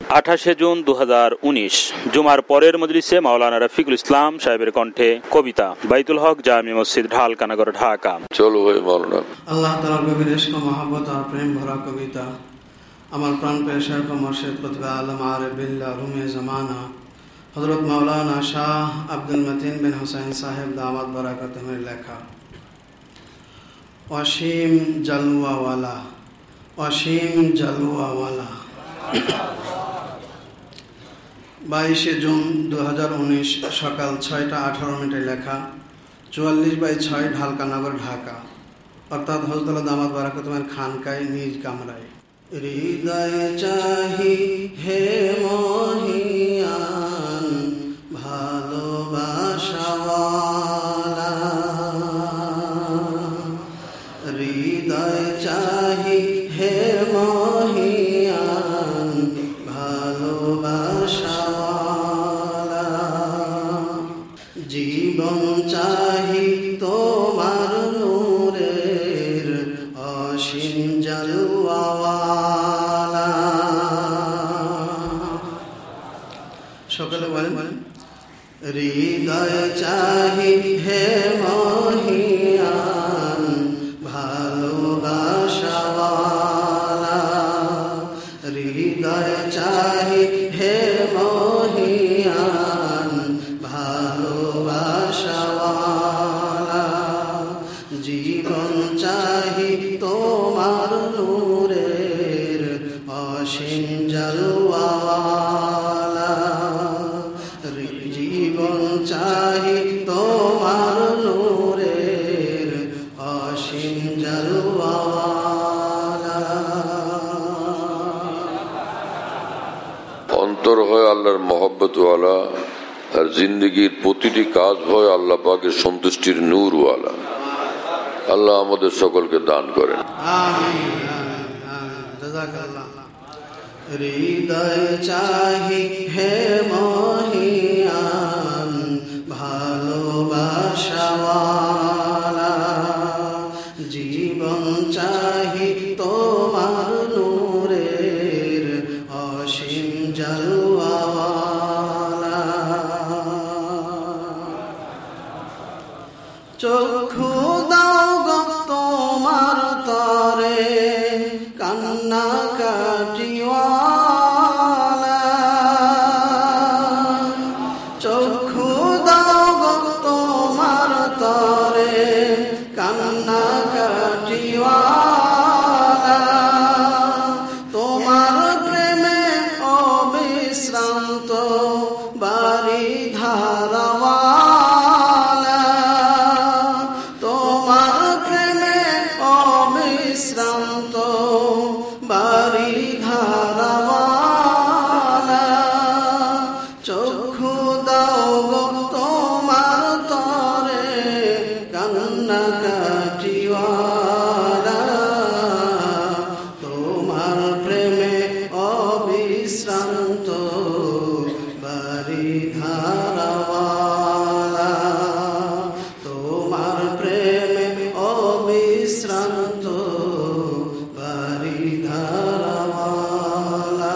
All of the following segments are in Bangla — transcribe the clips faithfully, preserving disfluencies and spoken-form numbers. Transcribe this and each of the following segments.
আঠাশে জুন দু হাজার উনিশ জুমার পরের মজলিসে মাওলানা রফিকুল ইসলাম সাহেবের কণ্ঠে কবিতা বাইতুল হক জামি মসজিদ ঢালকানগর ঢাকা। চলো ভাই মাওলানা। আল্লাহ তাআলার গভীর ইশক ও মহব্বত আর প্রেম ভরা কবিতা। আমার প্রাণ প্রিয় শেখ ও মুর্শিদ কুতুব আলম আরিফ বিল্লাহ রুমে জামানা হযরত মাওলানা শাহ আব্দুল মতিন বিন হুসাইন সাহেব দামাত বরাকাতুহুর লেখা। অসীম জালওয়াওয়ালা, অসীম জালওয়াওয়ালা। বাইশে জুন দু হাজার উনিশ সকাল ছয়টা আঠারো মিনিটে লেখা, চুয়াল্লিশ বাই ছয় ঢালকানগর ঢাকা, অর্থাৎ হযরত দামাত বরাকাতুহুর খানকায় নিজ কামরায়। হৃদয় চাহি হে মহিয়ান ভালোবাসাওয়ালা, হৃদয় চাহি হে মহিয়ান ভালোবাসাওয়ালা, জীবন চাহি তোমার নূরের অসীম জালওয়াওয়ালা। সকলে বলেন বলেন হৃদয় চাহি হে মহিয়ান ভালোবাসাওয়ালা, হৃদয় চাহি হে মহিয়ান ভালোবাসাওয়ালা, জীবন চাহি তোমার নূরের অসীম জালওয়াওয়ালা, জীবন চাহি তোমার নূরের অসীম জালওয়াওয়ালা। অন্তর হয় আল্লাহর মহব্বতওয়ালা, আর জিন্দগির প্রতিটি কাজ হয় আল্লাহ পাকের সন্তুষ্টির নূরওয়ালা। আল্লাহ আমাদের সকলকে দান করেন। হৃদয় চাহি হে মহিয়ান ভালোবাসাওয়ালা, জীবন চাহি তোমার নূরের অসীম জালওয়াওয়ালা, চক্ষু দাও গো তোমার তরে কান্না কাটিওয়ালা, চক্ষু দাও গো তোমার তরে কান্না কাটিওয়ালা, তোমার প্রেমে অবিশ্রান্ত বাড়ি ধারাওয়ালা, তোমার প্রেমে অবিশ্রান্ত বাড়ি ধারাওয়ালা, চক্ষু দাও গো তোমার তরে কান্না কাটিওয়ালা, তোমার প্রেমে অবিশ্রান্ত বাড়ি ধারাওয়ালা, তোমার প্রেমে অবিশ্রান্ত বাড়ি ধারাওয়ালা।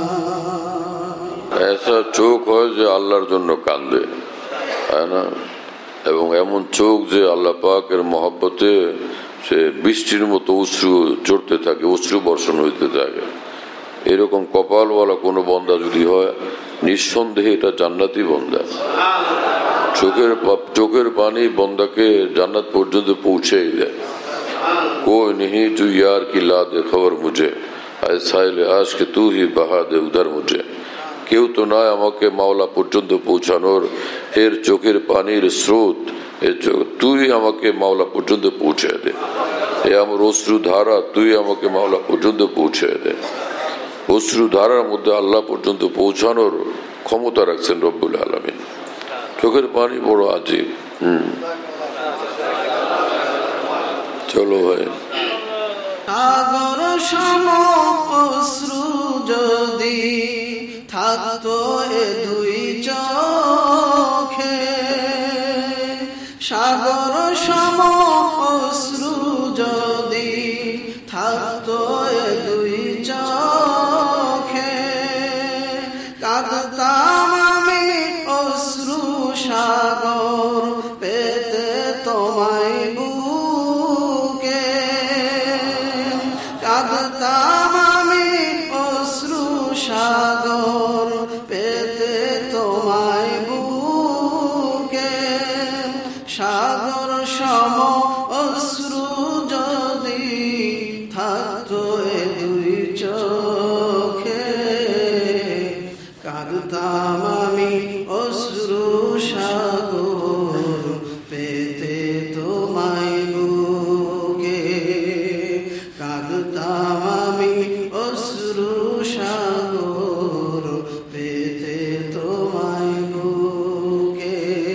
এসা চোখ হয় যে আল্লাহর জন্য কান্দে, তাই না? এবং এমন চোখ যে আল্লাহ পাকের মহব্বতে সে বৃষ্টির মতো অশ্রু চড়তে থাকে, অশ্রু বর্ষণ হইতে থাকে। এরকম কপালওয়ালা কোনো বন্দা যদি হয়, নিঃসন্দেহে এটা জান্নাতি বন্দা। চোখের চোখের পানি বন্দাকে জান্নাত পর্যন্ত পৌঁছে দেয়। कोई नहीं जो यार की ला दे खबर मुझे, ऐसाइले आश के तू ही बहा दे उधर मुझे। কেউ তো নয় আমাকে মাওলা পর্যন্ত পৌঁছানোর, এর চোখের পানির স্রোত, তুই আমাকে মাওলা পর্যন্ত পৌঁছে দে। এ আমার অশ্রু ধারা, তুই আমাকে মাওলা পর্যন্ত পৌঁছে দে। অশ্রু ধারার মধ্যে আল্লাহ পর্যন্ত পৌঁছানোর ক্ষমতা রাখছেন রব্বুল আলামিন। চোখের পানি বড় আজীব। হম চলো ভাই। সাগর সম অশ্রু যদি থাকতো এ দুই চোখে, সাগর সম অশ্রু যদি থাকতো এ দুই চোখে, কাঁদতাম আমি অশ্রু সাগর পেতে তোমায় বুকে, কাঁদতাম আমি অশ্রু সাগর পেতে তোমায় বুকে, সাগর সম অশ্রু যদি থাকতো এ দুই চোখে, কাঁদতাম আমি অশ্রু সাগর পেতে তোমায় বুকে, কাঁদতাম আমি অশ্রু সাগর পেতে তোমায় বুকে।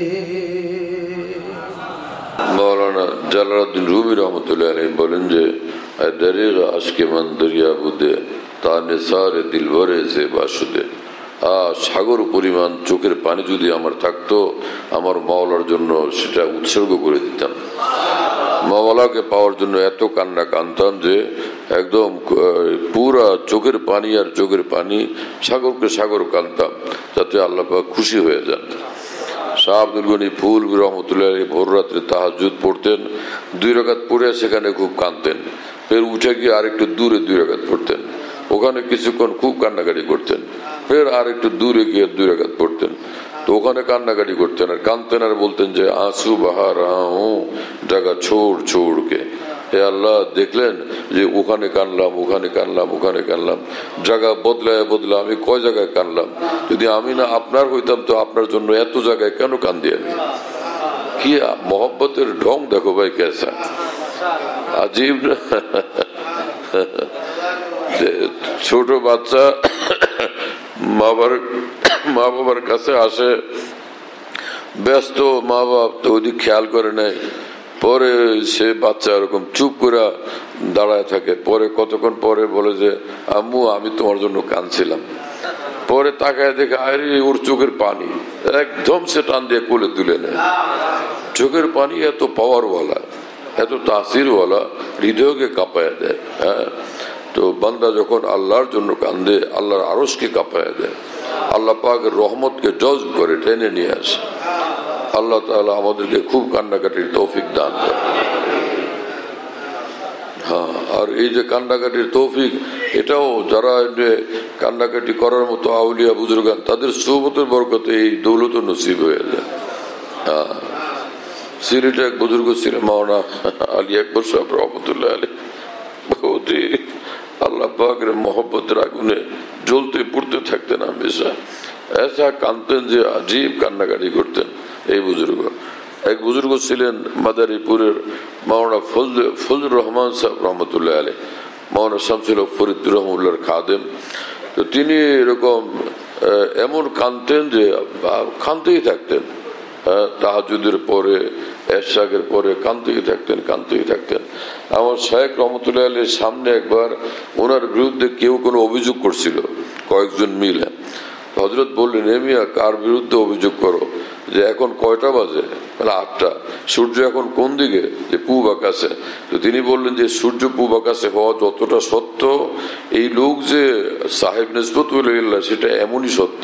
মৌলানা জালালউদ্দিন রুমি রহমতুল্লাহ আলাইহি বলেন যে দরিগ আশকে মন দরিয়া বুদে তানে সারে দিলবরে জেবা শুদে, সাগর পরিমাণ চোখের পানি যদি আমার থাকতো আমার মাওলার জন্য সেটা উৎসর্গ করে দিতাম। মাওলাকে পাওয়ার জন্য এত কান্না কাঁদতাম যে একদম পুরা চোখের পানি আর চোখের পানি সাগরকে সাগর কাঁদতাম যাতে আল্লাহ পাক খুশি হয়ে যান। শাহ আব্দুল গনি ফুল রহমতুল্লাহ ভোর রাত্রে তাহাজ্জুদ পড়তেন, দুই রাকাত পড়ে সেখানে খুব কাঁদতেন, ফের উঠে গিয়ে আরেকটু দূরে দুই রাকাত পড়তেন, ওখানে কিছুক্ষণ খুব কান্নাকাটি করতেন, ফের আর একটু দূরে গিয়ে দুই রাকাত পড়তেন, তো ওখানে কান্নাকাটি করতেন আর কাঁদতেন আর বলতেন যে আঁসু বাহা রাহা হুঁ জায়গা ছোড় ছোড়কে। হে আল্লাহ, দেখলেন যে ওখানে কানলাম ওখানে কানলাম ওখানে কানলাম, জায়গা বদলায় বদলা আমি কয় জায়গায় কানলাম, যদি আমি না আপনার হইতাম তো আপনার জন্য এত জায়গায় কেন কান্দি আমি। কি মহব্বতের ঢং দেখো ভাই, কেসা আজীব। ছোট বাচ্চা মা বাবার মা বাবার কাছে আসে, ব্যস্ত মা বাপ তো ওদিক খেয়াল করে নেয়, পরে সে বাচ্চা এরকম চুপ করে দাঁড়ায় থাকে, পরে কতক্ষণ পরে বলে যে আম্মু আমি তোমার জন্য কাঁদছিলাম, পরে তাকায় দেখে আরে ওর চোখের পানি একদম সে টান দিয়ে কোলে তুলে নেয়। চোখের পানি এত পাওয়ারওয়ালা, এত তাসিরওয়ালা, হৃদয়কে কাঁপায় দেয়। হ্যাঁ, তো বান্দা যখন আল্লাহর জন্য কান্দে আল্লাহর আরশকে কাঁপায় দেয়, আল্লাহ পাকের রহমতকে জজ্ব করে টেনে নিয়ে আসে। আল্লাহ তাআলা আমাদেরকে খুব কান্নাকাটির তৌফিক দান করে। হ্যাঁ, আর এই যে কান্নাকাটির তৌফিক, এটাও যারা কান্নাকাটি করার মতো আউলিয়া বুজুর্গান তাদের সোহবতের বরকতে এই দৌলত নসিব হয়ে যায়। হ্যাঁ, সিলেটে এক বুজুর্গ ছিলেন মাওলানা আলী আকবর সাহেব রহমতুল্লাহ আলাইহি, বহুতই আল্লাহ পাকের মোহব্বতের আগুনে জ্বলতে পুড়তে থাকতেন হামেশা, এসা কাঁদতেন যে আজীব কান্নাকাটি করতেন এই বুজুর্গ। এক বুজুর্গ ছিলেন মাদারীপুরের মাওলানা ফজলুর রহমান সাহেব রহমতুল্লাহ আলাইহি, মাওলানা শামসুল হক ফরিদুর রহমতুল্লাহর খাদেম। তো তিনি এরকম এমন কাঁদতেন যে কাঁদতেই থাকতেন, তাহাজ্জুদের পরে এরশাকের পরে কাঁদতেই থাকতেন কাঁদতেই থাকতেন। আমার শায়েখ রহমতুল্লাহ আলাইহির সামনে একবার ওনার বিরুদ্ধে কেউ কোনো অভিযোগ করছিল, কয়েকজন মিলে। হযরত বললেন, এ মিয়া কার বিরুদ্ধে অভিযোগ করো, যে এখন কয়টা বাজে? মানে আটটা। সূর্য এখন কোন দিকে? যে পূব আকাশে। তো তিনি বললেন যে সূর্য পূব আকাশে হওয়া যতটা সত্য, এই লোক যে সাহেব নিসবতুল্লাহ সেটা এমনই সত্য।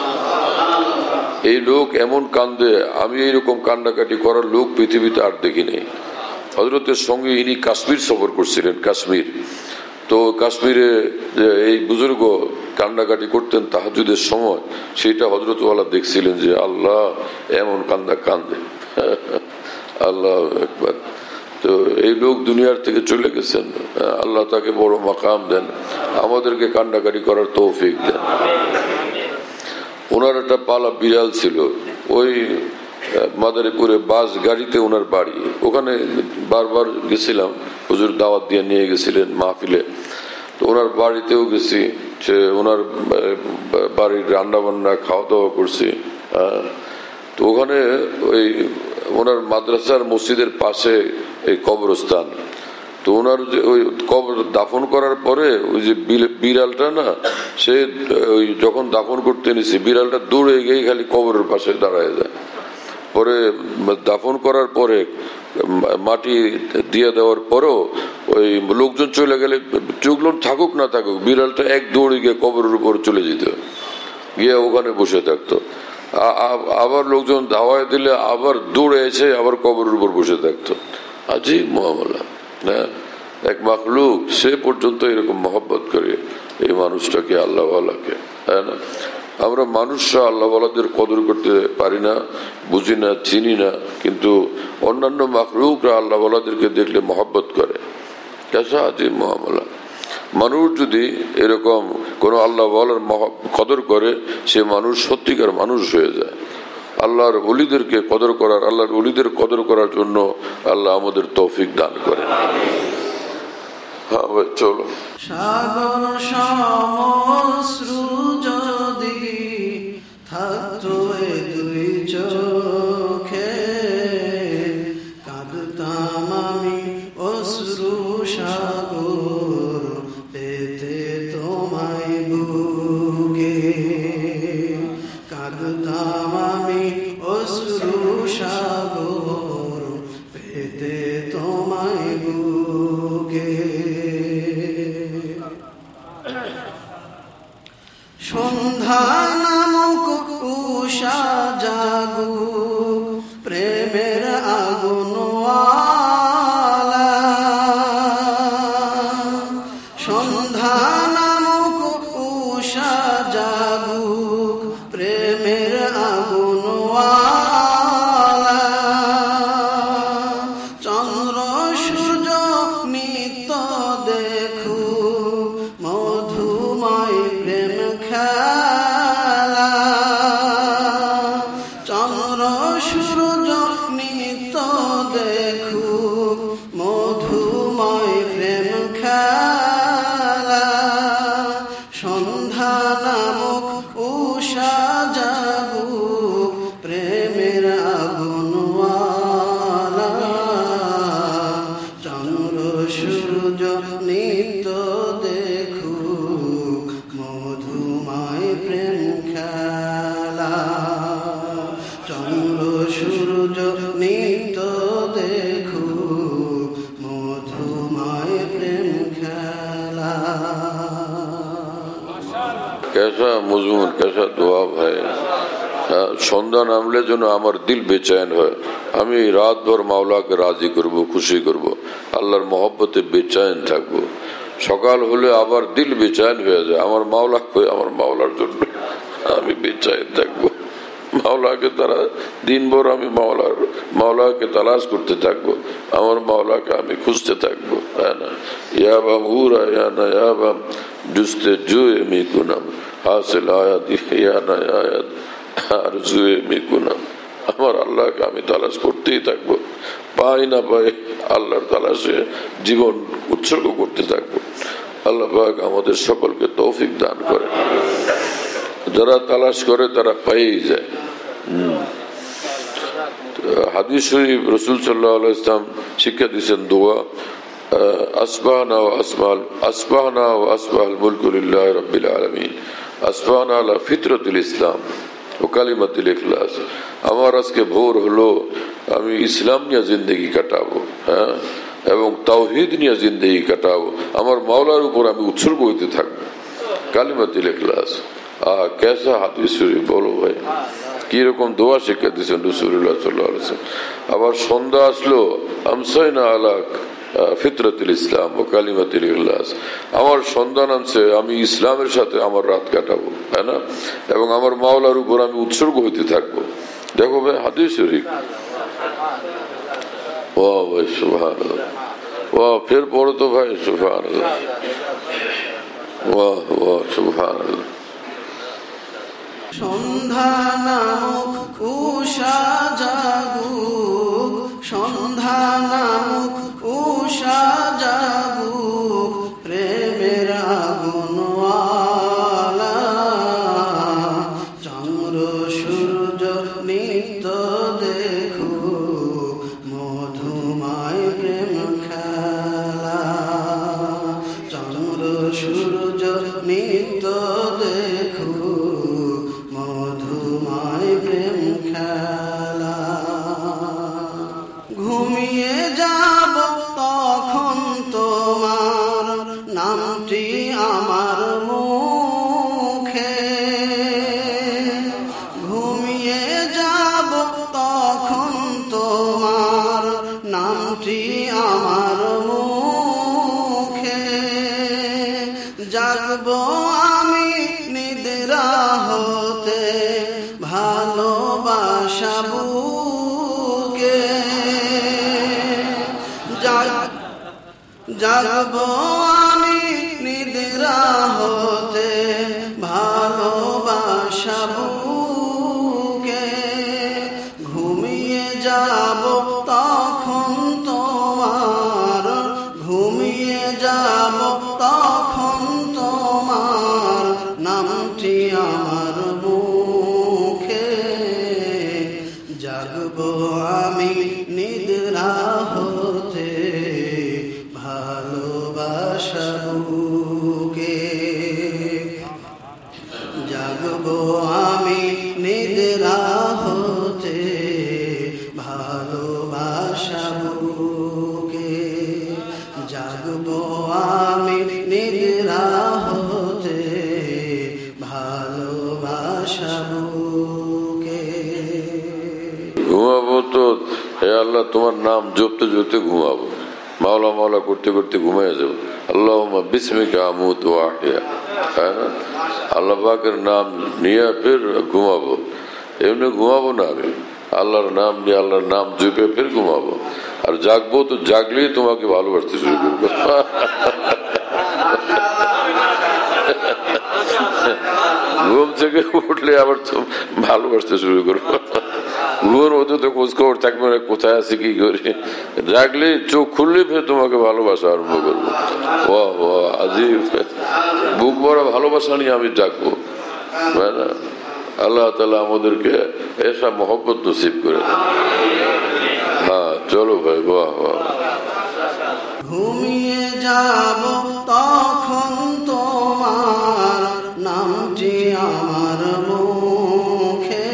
এই লোক এমন কান্দে, আমি এইরকম কান্নাকাটি করার লোক পৃথিবীতে আর দেখিনি। হযরতের সঙ্গে ইনি কাশ্মীর সফর করছিলেন, কাশ্মীর। তো কাশ্মীরে এই বুজুর্গ কান্নাকাটি করতেন তাহাজ্জুদের সময়, সেটা হযরত ওয়ালা দেখছিলেন যে আল্লাহ এমন কান্দা কান্দে, আল্লাহ একবার। তো এই লোক দুনিয়ার থেকে চলে গেছেন, আল্লাহ তাকে বড় মাকাম দেন, আমাদেরকে কান্নাকাটি করার তৌফিক দেন। ওনার একটা পালা বিড়াল ছিল, ওই মাদারীপুরে বাস গাড়িতে ওনার বাড়ি, ওখানে বারবার গেছিলাম, হুজুর দাওয়াত দিয়ে নিয়ে গেছিলেন মাহফিলে। তো ওনার বাড়িতেও গেছি, সে ওনার বাড়ির রান্না বান্না খাওয়া দাওয়া করছি। তো ওখানে ওই ওনার মাদ্রাসার মসজিদের পাশে এই কবরস্থান। তো ওনার যে ওই কবর দাফন করার পরে ওই যে বিড়ালটা না, সে ওই যখন দাফন করতে নিছে বিড়ালটা দৌড়ে গিয়ে খালি কবরের পাশে দাঁড়ায় যায়। পরে দাফন করার পরে মাটি দিয়ে দেওয়ার পরেও ওই লোকজন চলে গেলে চোখলো থাকুক না থাকুক, বিড়ালটা এক দৌড়ে গিয়ে কবরের উপর চলে যেত। গিয়ে ওখানে বসে থাকতো। আবার লোকজন দাওয়ায় দিলে আবার দৌড়ে এসে আবার কবরের উপর বসে থাকতো। আজীব মুআমালা। হ্যাঁ, এক মাখলুক সে পর্যন্ত এরকম মহব্বত করে এই মানুষটাকে, আল্লাহওয়ালাকে। হ্যাঁ না, আমরা মানুষরা আল্লাহওয়ালাদের কদর করতে পারি না, বুঝি না, চিনি না, কিন্তু অন্যান্য মাখলুকরা আল্লাহওয়ালাদেরকে দেখলে মহব্বত করে। কেসা আজীব মুআমালা। মানুষ যদি এরকম কোন আল্লাহওয়ালার কদর করে, সে মানুষ সত্যিকার মানুষ হয়ে যায়। আল্লাহর ওলিদেরকে কদর করার, আল্লাহর ওলিদের কদর করার জন্য আল্লাহ আমাদের তৌফিক দান করেন। হ্যাঁ ভাই, চলো। সাগর সমশ্রু যদি থাকতো দুই চোখে, কাঁদতাম আমি অশ্রু সাগর পেতে তোমায় বুকে, কাঁদতাম আমি অশ্রু সাগর পেতে তোমায় বুকে। সন্ধ্যা নামক উষা জাগুক প্রেমের আগুনওয়ালা, সন্ধ্যা নামক উষা জাগুক প্রেমের আগুনওয়ালা, চন্দ্র সূর্য নিত্য দেখুক মধুময় প্রেম খেলা, চন্দ্র সূর্য নিত্য দেখুক মধুময় প্রেম খেলা, সন্ধ্যা নামক উষা জাগুক প্রেমের আগুনওয়ালা, চন্দ্র সূর্য নিত্য দেখুক মধুময় প্রেম খেলা, চন্দ্র সূর্য নিত্য দেখুক মধুময় প্রেম খেলা। कैसा मजमून, कैसा दुआ भाई। সন্ধ্যা নামলে যেন আমার দিল বেচैन হয়, আমি রাত ভর মাওলাকে রাজি করব, খুশি করব, আল্লাহর মহব্বতে বেচैन থাকবো। সকাল হলে আবার দিল বেচैन হয়ে যায়, আমার মাওলা কই, আমার মাওলার জন্য আমি বেচैन থাকবো। মাওলাকে তারা দিনভর আমি মাওলার মাওলাকে তালাশ করতে থাকবো, আমার মাওলাকে আমি খুঁজতে থাকবো। হ্যাঁ না, ইয়াবাম হুরা ইয়ানা ইয়াবাম জুস্তে জুয়ে মিকুনাম হাসিল আয়াত ইয়ানা আয়াত আর জুয়ে মিকুনাম। আমার আল্লাহকে আমি তালাশ করতেই থাকবো, পাই না পাই আল্লাহর তালাশে জীবন উৎসর্গ করতে থাকবো। আল্লাহ পাক আমাদের সকলকে তৌফিক দান করে। যারা তালাশ করে তারা পেয়েই যায়। হাদিস শরীফ রাসূল সাল্লাল্লাহু আলাইহি ওয়াসাল্লাম শিক্ষা দিয়েছেন দোয়া, আসবাহনা ওয়া আসমাল আসবাহনা ওয়া আসবাহাল মুলকু লিল্লাহি রাব্বিল আলামিন, আসবাহনা আলা ফিতরাতিল ইসলাম ও কালিমাতিল ইখলাস। আমার আজকে ভোর হলো, আমি ইসলাম নিয়ে জিন্দেগি কাটাবো, হ্যাঁ, এবং তাওহীদ নিয়ে জিন্দেগি কাটাবো, আমার মাওলার উপর আমি উৎসর্গ হইতে থাকবো, কালিমাতিল ইখলাস। আহ কেসা হাদিস শরীফ, বলো ভাই, কি রকম দোয়া শিক্ষা দিয়েছেন রাসূলুল্লাহ সাল্লাল্লাহু আলাইহি ওয়াসাল্লাম। আবার সন্ধ্যা আসলো, আমসাইনা আলা ফিতরাতিল ইসলাম ও কালিমাতিল ইখলাস, আমার সন্ধ্যা নামছে, আমি ইসলামের সাথে আমার রাত কাটাবো, তাই না, এবং আমার মাওলার উপর আমি উৎসর্গ হইতে থাকবো। দেখো ভাই হাদিস শরীফ। ওয়াহ ভাই সুবহানাল্লাহ, ওয়াহ, ফের পড়ো তো ভাই সুবহানাল্লাহ, ওয়াহ ওয়াহ সুবহানাল্লাহ। সন্ধ্যা নামক উষা জাগুক, সন্ধ্যা নামক উষা জাগুক প্রেমের আগুনওয়ালা, চন্দ্র সূর্য নিত্য দেখুক মধুময় প্রেম খেলা, চন্দ্র সূর্য নিত্য দেখুক মধুময় প্রেম খেলা। জাগবো আমি নিদ্রা হতে ভালোবাসা বুকে, ঘুমিয়ে যাব তখন তোমার, ঘুমিয়ে যাব তখন তোমার নামটি আমার মুখে। জাগবো আমি নিদ্রা হতে ভালোবাসা বুকে, জাগবো আমি নিদ্রা হতে ভালোবাসা বুকে, জাগবো আমি নিদ্রা হতে ভালোবাসা বুকে। ঘুমাবো তো হে আল্লাহ তোমার নাম জপতে জপতে ঘুমাবো, মাওলা মাওলা করতে করতে ঘুমিয়ে যাবো। আল্লাহুম্মা বিসমিকা আমুতু ওয়া আহয়া, তাই না? আল্লাহ পাকের নাম নিয়ে ফের ঘুমাবো, এমনি ঘুমাবো না, আমি আল্লাহর নাম নিয়ে আল্লাহর নাম জপে ফের ঘুমাবো। আর জাগবো তো জাগলেই তোমাকে ভালোবাসতে শুরু করবো। ঘুম থেকে উঠলে আবার তো ভালোবাসতে শুরু করবো। ঘুমের মধ্যে তো খোঁজ খবর থাকবে না কোথায় আছে কি করি, জাগলে চোখ খুললে ফের তোমাকে ভালোবাসা আরম্ভ করবো। বাহ বাহ, আজিব, বুক ভরা ভালোবাসা নিয়ে আমি জাগবো, তাই না? আল্লাহ তাআলা আমাদেরকে এসব মহব্বত নসিব করে। হ্যাঁ চলো ভাই, বাহ বাহ। ঘুমিয়ে যাব তখন তোমার নামটি আমার মুখে,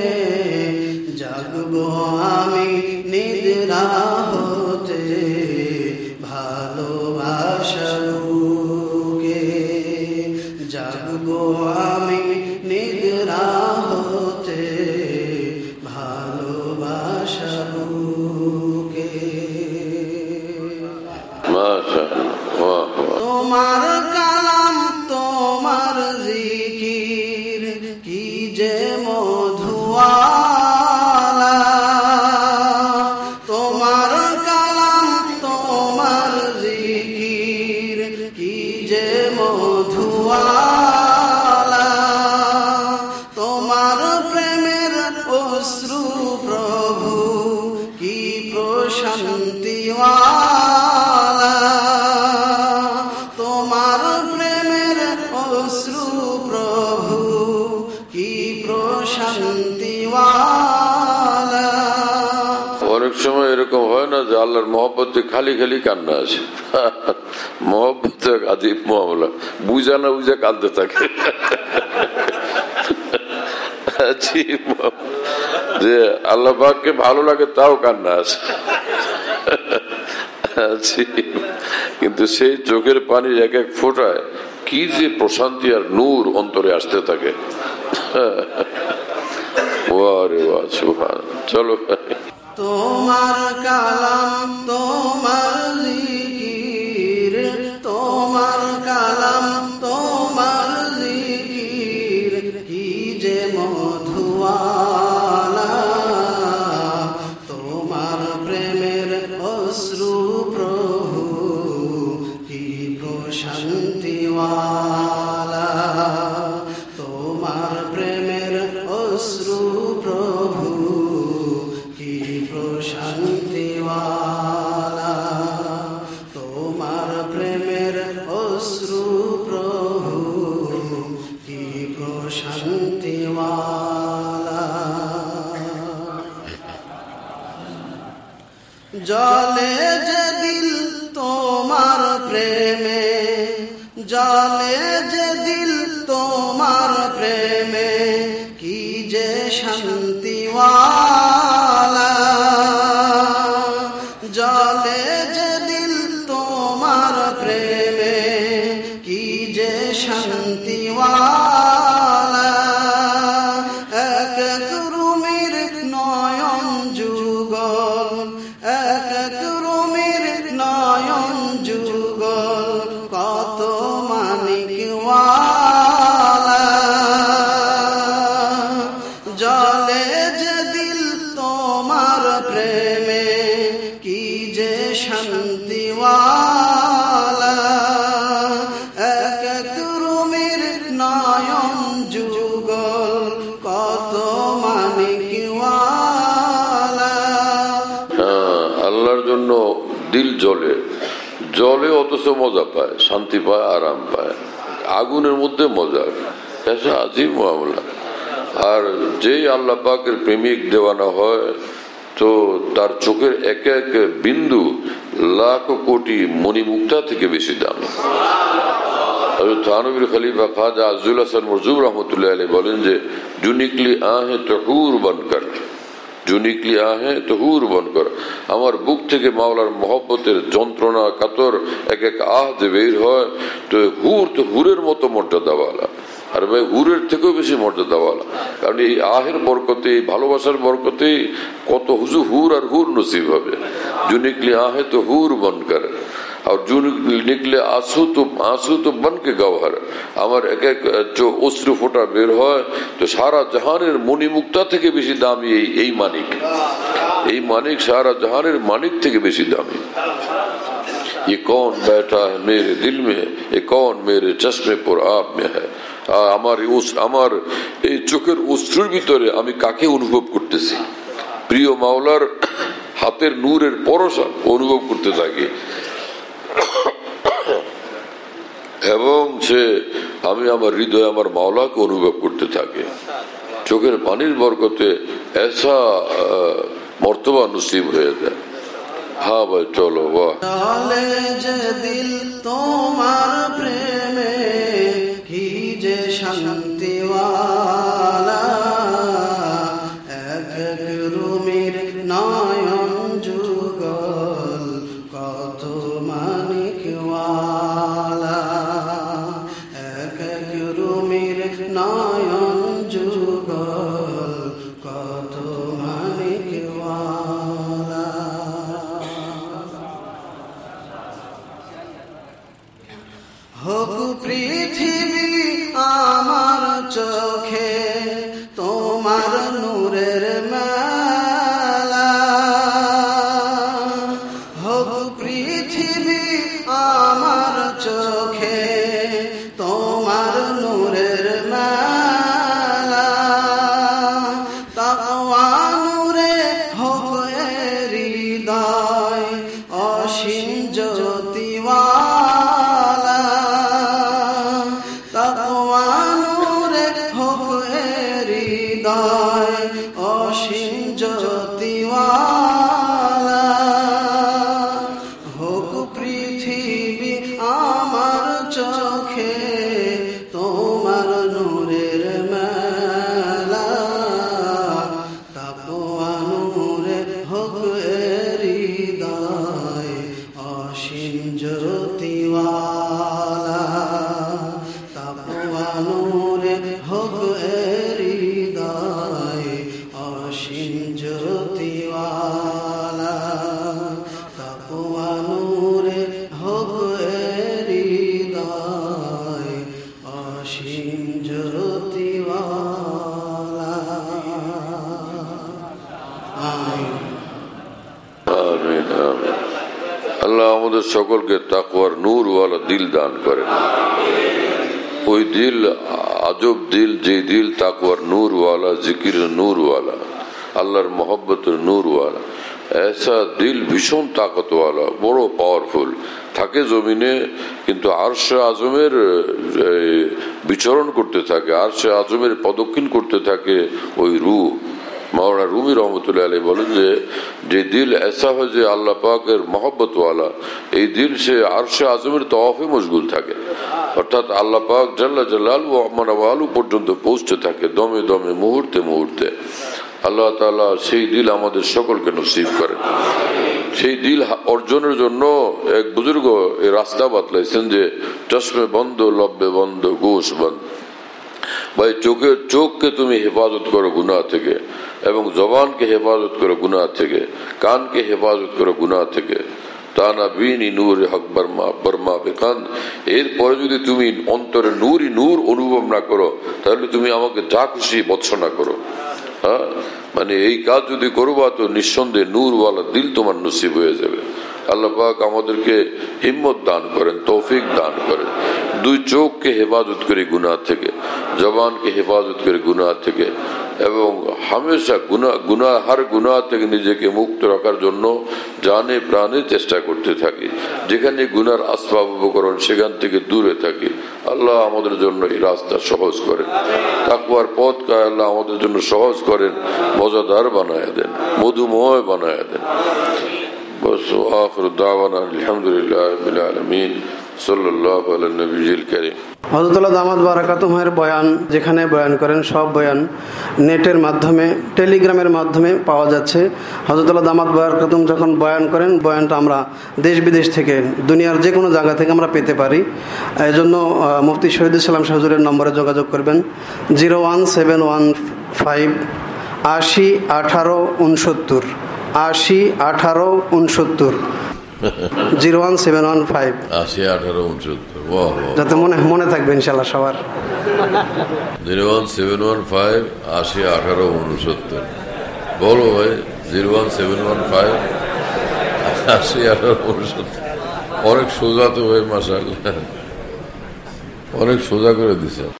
জাগবো আমি নিদ্রা হতে ভালোবাসা বুকে, জাগবো আমি নিদ্রা হতে ভালোবাসা বুকে। তোমার কালাম তোমার জিকির কি যে মধুয়ালা, তোমার কালাম তোমার জিকির কি যে মধুয়ালা, তোমার প্রেমের অশ্রু প্রভু কি প্রশান্তিওয়ালা, তোমার প্রেমের অশ্রু প্রভু কি প্রশান্তিওয়ালা। অনেক সময় এরকম হয় না যে আল্লাহর মহব্বতে খালি খালি কান্না আসে। মহব্বত আদিব মামলা, বুঝা না বুঝা কাঁদতে থাকে। যে আল্লাহ পাককে ভালো লাগে তাও কান্না আসে, কিন্তু সেই চোখের পানির এক এক ফোঁটায় কি যে প্রশান্তি আর নূর অন্তরে আসতে থাকে। চলো তোমার কালাম তোমার জিকির, তোমার কালাম তোমার জিকির কি যে মধুয়ালা, তোমার প্রেমের অশ্রু প্রভু কি প্রশান্তিওয়ালা, তোমার প্রেমের অশ্রু প্রভু কি প্রশান্তিওয়ালা, তোমার প্রেমের অশ্রু প্রভু কি প্রশান্তিওয়ালা। জলে যে দিল তোমার প্রেমে, জলে যে দিল তোমার প্রেমে কি যে শান্তিওয়ালা, জলে যে দিল তোমার প্রেমে কি যে শান্তিওয়ালা। এক এক রুমির নয়ন যুগল, এক এক রুমির নয়ন যুগল কত মানিকওয়ালা, জলে দিল জ্বলে জ্বলে অথচ মজা পায়, শান্তি পায়, আরাম পায়, আগুনের মধ্যে মজা, এটা আজীব মামলা। আর যেই আল্লাহ পাকের প্রেমিক দেওয়ানা হয় তো তার চোখের এক এক বিন্দু লাখ কোটি মণিমুক্তা থেকে বেশি দামি। থানবীর খলিফা খাজা আজুল হাসান মরজুব রহমতুল্লাহ আলাইহি বলেন যে জো নিকলি আহে তো হুর বনকর, জো নিকলি আহে তো হুর বনকর, আমার বুক থেকে মাওলার মহব্বতের যন্ত্রণা কাতর এক এক আহ যে বের হয় তো হুর তো হুরের মতো মর্যাদাওয়ালা, আর ভাই হুরের থেকেও বেশি মর্যাদাওয়ালা। কারণ এই আহের বরকতে, ভালোবাসার বরকতে কত হুজু হুর আর হুর নসিব হবে। জো নিকলি আহে তো হুর বনকর আর জো নিকলে আসু তো আসু তো বনকে গওহর, আমার এক এক অশ্রু ফোঁটা বের হয় তো সারা জাহানের মণিমুক্তা থেকে বেশি দামি এই এই মানিক, এই মানিক সারা জাহানের মানিক থেকে বেশি দামি। ये कौन बैठा है मेरे दिल में, ये कौन मेरे चश्मे पर आप में है, আমার আমার এই চোখের অশ্রুর ভিতরে আমি কাকে অনুভব করতেছি? প্রিয় মাওলার হাতের নূরের পরশ অনুভব করতে থাকি এবং সে আমি আমার হৃদয়ে আমার মাওলাকে অনুভব করতে থাকি। চোখের পানির বরকতে এসা মর্তবা নসিব হয়ে যায়। হ্যাঁ ভাই চলো, বাহ চলে যে দিল তোমার প্রেমে কি যে শান্তিওয়ালা, এক এক রুমির নয়ন যুগল কত মানিকওয়ালা, এক এক রুমির নয়ন যুগল কত মানিকওয়ালা। হোক পৃথিবী আমার চোখে তোমার নূরের মেলা, হোক পৃথিবী আমার চোখে তোমার নূরের মেলা, তাকওয়া নূরে হোক হৃদয় অসীম জ্যোতিওয়ালা, তাকওয়া নূরে হোক হৃদয় অসীম জ্যোতিওয়ালা, হোক পৃথিবী আমার চোখে তোমার নূরের মেলা, তাকওয়া নূরে হোক হৃদয় অসীম জ্যোতিওয়ালা, তাকওয়া নূরে হোক হৃদয় অসীম জ্যোতিওয়ালা, তাকওয়া নূরে হোক হৃদয় অসীম জ্যোতিওয়ালা। আমিন। আমিন আমিন। আল্লাহ আমাদের সকলকে তাকওয়ার নূরওয়ালা দিল দান করেন। ওই দিল আজব দিল, যে দিল তাকওয়ার নূরওয়ালা, জিকির নূরওয়ালা, আল্লাহর মোহব্বতের নূরওয়ালা, ऐसा দিল ভীষণ তাকতওয়ালা, বড় পাওয়ারফুল, থাকে জমিনে কিন্তু আরশে আজমের বিচরণ করতে থাকে, আরশে আজমের প্রদক্ষিণ করতে থাকে ওই রূহ। মাওলানা রুমি রহমতুল্লাহ আলাইহি বলেন যে যে দিল এসা হয় যে আল্লাহ পাকের মহব্বতওয়ালা, এই দিল সে আরশে আজমের তওয়াফে মশগুল থাকে, অর্থাৎ আল্লাহ পাক জাল্লা জালালহু আমানওয়ালু পর্যন্ত পৌঁছতে থাকে দমে দমে, মুহূর্তে মুহূর্তে। আল্লাহ তাআলা সেই দিল আমাদের সকলকে নসিব করেন। সেই দিল অর্জনের জন্য এক বুজুর্গ এই রাস্তা বাতলাইছেন যে চশমে বন্ধ, লব্বে বন্ধ, গোশ বন্ধ। ভাই চোখের চোখকে তুমি হেফাজত করো গুনাহ থেকে, এবং জবানকে হেফাজত করো গুনাহ থেকে, কানকে হেফাজত করো গুনাহ থেকে। তানা বিনি নূর হক বর্মা বর্মা বেকান, এরপরে যদি তুমি অন্তরে নূরই নূর অনুভব না করো তাহলে তুমি আমাকে যা খুশি বৎসনা করো। হ্যাঁ, মানে এই কাজ যদি করবা তো নিঃসন্দেহে নূরওয়ালা দিল তোমার নসিব হয়ে যাবে। আল্লাহ পাক আমাদেরকে হিম্মত দান করেন, তৌফিক দান করেন। দুই চোখকে হেফাজত করে গুনাহ থেকে, জবানকে হেফাজত করে গুনাহ থেকে, এবং হামেশা গুনাহ গুনাহ হার গুনাহ থেকে নিজেকে মুক্ত রাখার জন্য জানে প্রাণে চেষ্টা করতে থাকি। যেখানে গুনার আসবাব উপকরণ সেখান থেকে দূরে থাকি। আল্লাহ আমাদের জন্য এই রাস্তা সহজ করেন, তাকওয়ার পথ আল্লাহ আমাদের জন্য সহজ করেন, মজাদার বানায় দেন, মধুময় বানায় দেন। বস আখির দাওয়ানা আলহামদুলিল্লাহি রাব্বিল আলামিন সাল্লাল্লাহু আলা নবিয়িল কারীম। হযরত দামাত বারাকাতুহুর বয়ান যেখানে বয়ান করেন সব বয়ান নেটের মাধ্যমে, টেলিগ্রামের মাধ্যমে পাওয়া যাচ্ছে। হযরত দামাত বারাকাতুহু যখন বয়ান করেন, বয়ানটা আমরা দেশ বিদেশ থেকে, দুনিয়ার যে কোনো জায়গা থেকে আমরা পেতে পারি। এই জন্য মুফতি শহীদুল ইসলাম শাহ হুজুরের নম্বরে যোগাযোগ করবেন zero one seven one five আশি আঠারো উনসত্তর আশি আঠারো উনসত্তর zero one seven one five আশি আঠারো উনসত্তর যাতে মনে মনে থাকবে ইনশাল্লাহ সবার। Zero one seven one five আশি আঠারো উনসত্তর বলো ভাই। Zero one seven one five আশি আঠারো উনসত্তর অনেক সোজা তো ভাই, মাশাআল্লাহ অনেক সোজা করে দিছে।